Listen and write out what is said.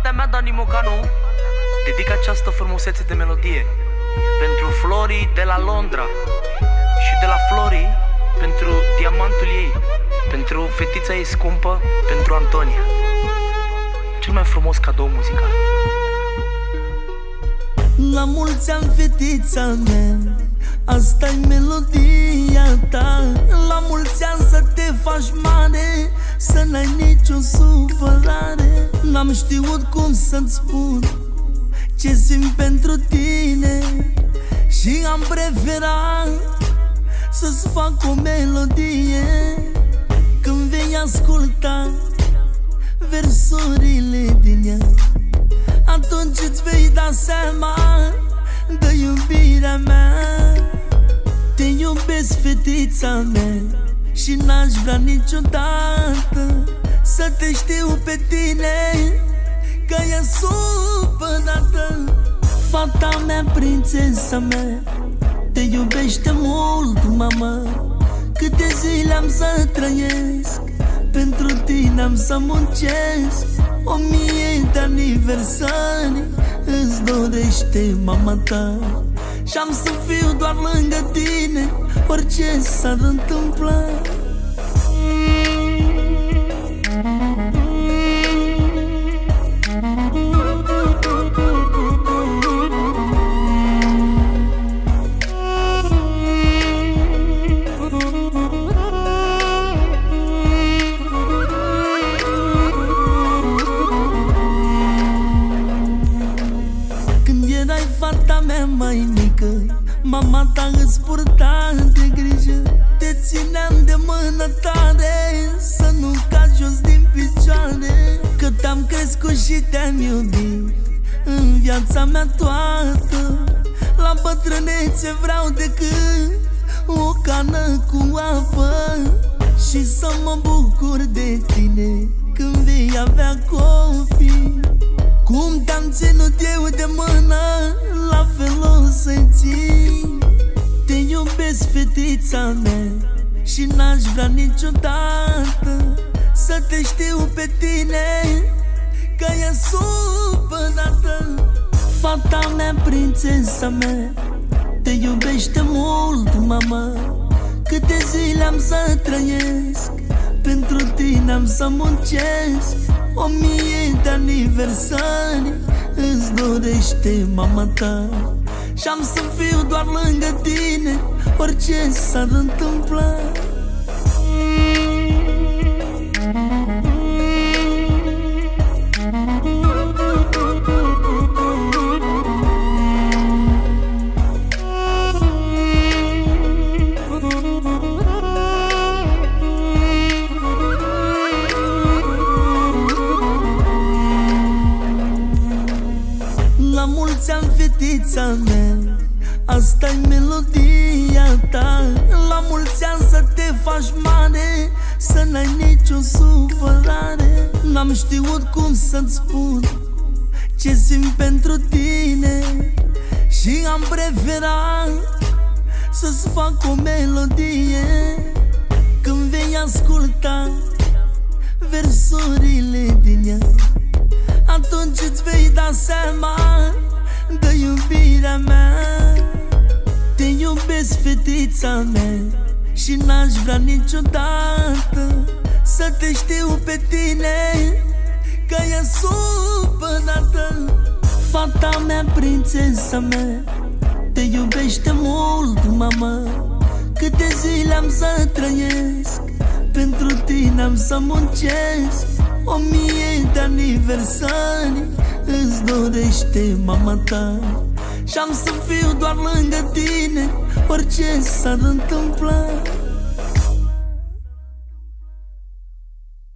partea mea, Dani Mocanu, dedic această frumusețe de melodie pentru Flori de la Londra și de la Flori pentru diamantul ei, pentru fetița ei scumpă, pentru Antonia. Cel mai frumos cadou muzical. La mulți ani, fetița mea, asta-i melodia ta. La mulți ani să te faci mare, să n-ai nicio supărare. N-am știut cum să-ți spun ce simt pentru tine și am preferat să-ți fac o melodie. Când vei asculta versurile din ea, atunci îți vei da seama de iubirea mea. Te iubesc, fetița mea, și n-aș vrea niciodată să te știu pe tine că e supărată. Fata mea, prințesa mea, te iubește mult, mama. Câte zile am să trăiesc, pentru tine am să muncesc. 1000 de aniversari îți dorește mama ta și am să fiu doar lângă tine, orice s-ar întâmpla. Fata mea mai mică, mama ta îți purta de grijă. Te țineam de mână tare, să nu cazi jos din picioare. Că te-am crescut și te-am iubit în viața mea toată. La bătrânețe vreau decât o cană cu apă și să mă bucur de tine când vei avea copii. Cum te-am ținut eu de mână, la fel o să-i ții. Te iubesc, fetița mea, și n-aș vrea niciodată să te știu pe tine că e supărată. Fata mea, prințesa mea, te iubește mult, mama. Câte zile am să trăiesc, pentru tine am să muncesc. 1000 de aniversari îți dorește mama ta și am să fiu doar lângă tine, orice s-ar întâmpla. La mulți ani, fetița mea, asta-i melodia ta. La mulți ani să te faci mare, să n-ai nicio supărare. N-am știut cum să-ți spun ce simt pentru tine și am preferat să-ți fac o melodie. Când vei asculta versurile din ea, atunci îți vei da seama de iubirea mea. Te iubesc, fetița mea, și n-aș vrea niciodată să te știu pe tine că e supărată. Fata mea, prințesa mea, te iubește mult, mama. Câte zile am să trăiesc, pentru tine am să muncesc. 1000 de aniversari îți dorește mama ta și am să fiu doar lângă tine, orice s-ar întâmpla.